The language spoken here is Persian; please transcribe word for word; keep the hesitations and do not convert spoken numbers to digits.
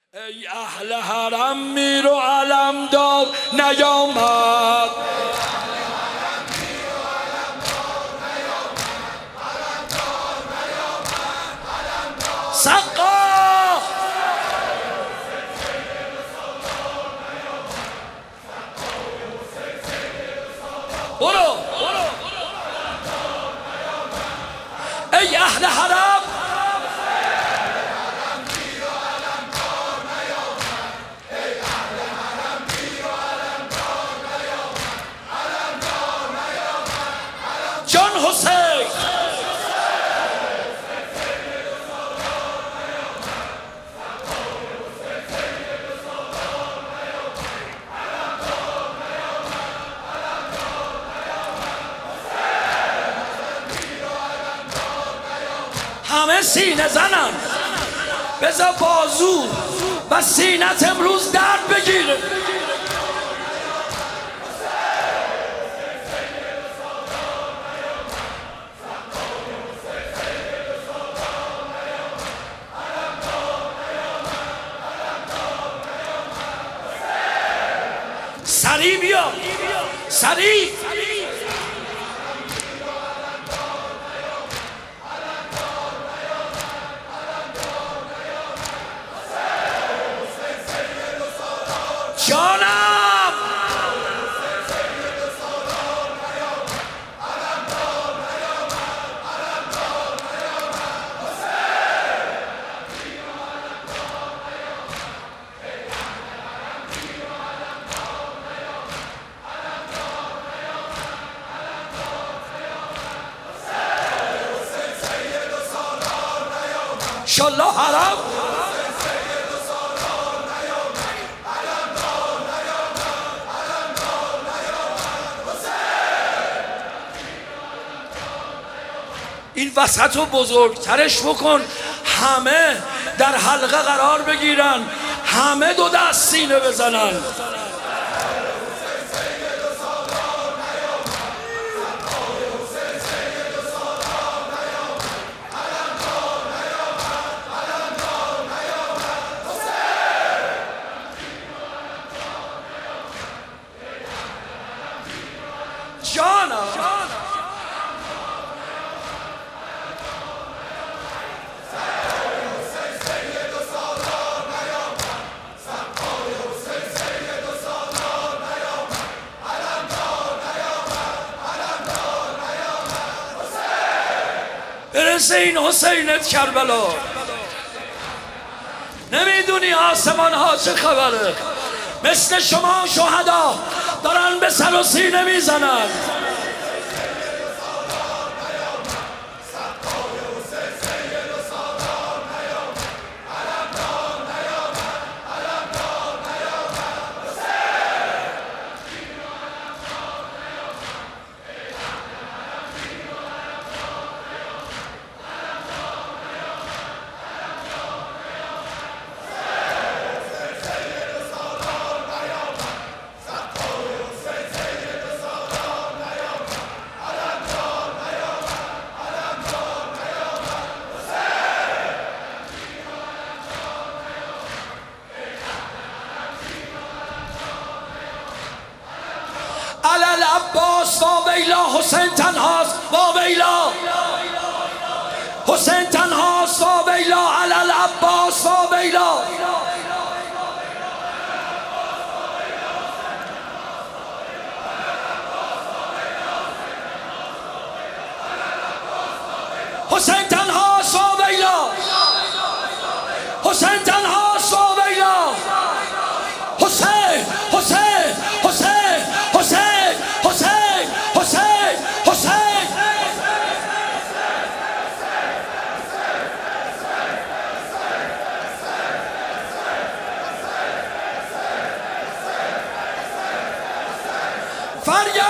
ای اهل حرم میر و علمدار نیامد، سقا برو ای اهل حرم جان حسین همه سینه زنن، بذار بازو و سینت امروز درد بگیره. سریع بیا، سریع جانم. انشالله حرم این وسط رو بزرگترش بکن، همه در حلقه قرار بگیرن، همه دو دست سینه بزنن. جانم برسه این حسینت کربلا. نمیدونی آسمان ها چه خبره، مثل شما شهدا دارن به سر و سینه میزنن. علل عباس و ویلا، حسین تنهاست و ویلا، حسین تنهاست و ویلا، علل عباس و ویلا. حسین تنهاست و ویلا، حسین تنهاست و ویلا. حسین حسین حسین حسین حسین حسین حسین فریاد